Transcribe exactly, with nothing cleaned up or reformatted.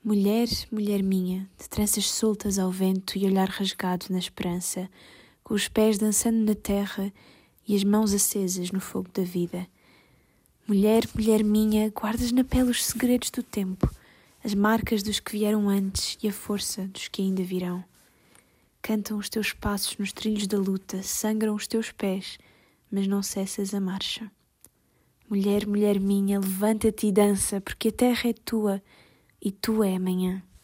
Mulher, mulher minha, de tranças soltas ao vento e olhar rasgado na esperança, com os pés dançando na terra e as mãos acesas no fogo da vida. Mulher, mulher minha, guardas na pele os segredos do tempo, as marcas dos que vieram antes e a força dos que ainda virão. Cantam os teus passos nos trilhos da luta, sangram os teus pés, mas não cessas a marcha. Mulher, mulher minha, levanta-te e dança, porque a terra é tua e tua é amanhã.